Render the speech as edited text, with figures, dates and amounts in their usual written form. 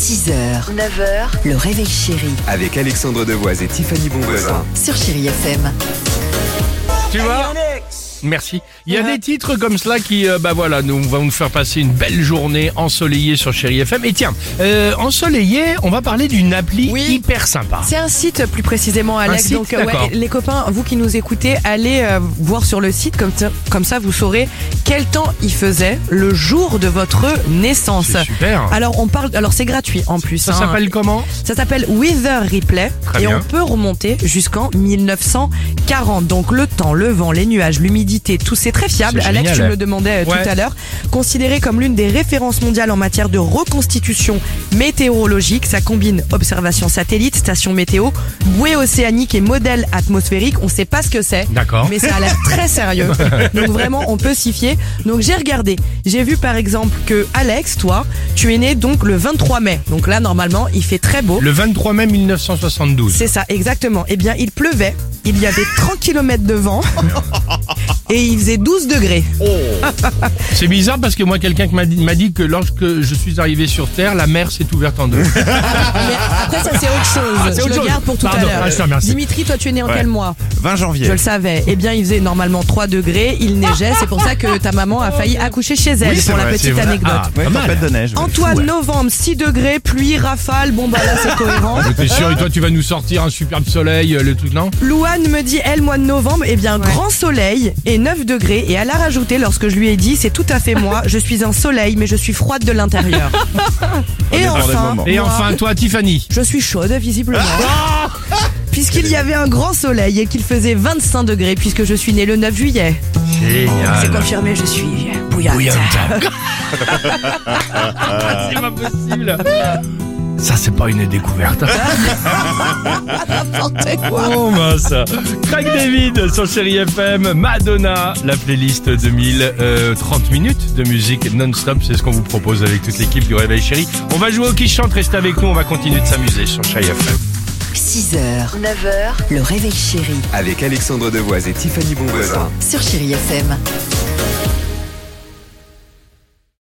6h, 9h, le réveil chéri Avec Alexandre Devoise et Tiffany Bonvoisin. sur Chéri FM. Tu vois ? Merci. Il y a des titres comme cela qui, nous vont nous faire passer une belle journée ensoleillée sur Chéri FM. Et tiens, ensoleillée, on va parler d'une appli hyper sympa. C'est un site plus précisément, Alex. Un site, Donc d'accord. les copains, vous qui nous écoutez, allez voir sur le site, comme ça vous saurez quel temps il faisait le jour de votre naissance. C'est super. Alors c'est gratuit en plus. Ça s'appelle comment ? Ça s'appelle Weather Replay. Très et bien. on peut remonter jusqu'en 1940. Donc le temps, le vent, les nuages, l'humidité, tout c'est très fiable. C'est Alex, génial. tu me le demandais tout à l'heure. Considéré comme l'une des références mondiales en matière de reconstitution météorologique, ça combine observation satellite, station météo, bouée océanique et modèle atmosphérique. On sait pas ce que c'est. D'accord. Mais ça a l'air très sérieux. Donc vraiment, on peut s'y fier. Donc j'ai regardé. J'ai vu par exemple que Alex, toi, tu es né donc le 23 mai. Donc là, normalement, il fait très beau. Le 23 mai 1972. C'est ça, exactement. Eh bien, il pleuvait. Il y avait 30 km de vent. Et il faisait 12 degrés. C'est bizarre parce que moi, quelqu'un qui m'a dit que lorsque je suis arrivé sur Terre, la mer s'est ouverte en deux. Mais après, ça, c'est autre chose. c'est Je autre le chose. garde pour tout Pardon, à l'heure. je te remercie. Dimitri, toi, tu es né en quel mois ? 20 janvier. Je le savais. Eh bien, il faisait normalement 3 degrés. Il neigeait. C'est pour ça que ta maman a failli accoucher chez elle, Oui, c'est pour la vrai, petite c'est vrai. anecdote. Ah, Ouais, pas mal. tempête de neige. ouais. Antoine, Fou, ouais. novembre, 6 degrés, pluie, rafale. Bon, bah là, c'est cohérent. T'es sûr, et toi, tu vas nous sortir un superbe soleil, le truc, non ? Louane me dit, elle, mois de novembre, eh bien, grand soleil et 9 degrés. Et elle a rajouté, lorsque je lui ai dit, c'est tout à fait moi, je suis un soleil, mais je suis froide de l'intérieur. Et dépend des enfin, moments. Et moi, enfin, toi, Tiffany. je suis chaude, visiblement. Puisqu'il y avait un grand soleil et qu'il faisait 25 degrés, puisque je suis née le 9 juillet. C'est Génial. confirmé, je suis bouillante. C'est pas possible. Ça, c'est pas une découverte. N'importe quoi. Oh mince. Craig David sur Chéri FM, Madonna, la playlist 30 minutes de musique non-stop, c'est ce qu'on vous propose avec toute l'équipe du Réveil Chéri. On va jouer au qui chante, restez avec nous, on va continuer de s'amuser sur Chéri FM. 6h, 9h, le réveil chéri Avec Alexandre Devoise et Tiffany Bonvoisin. sur Chéri FM.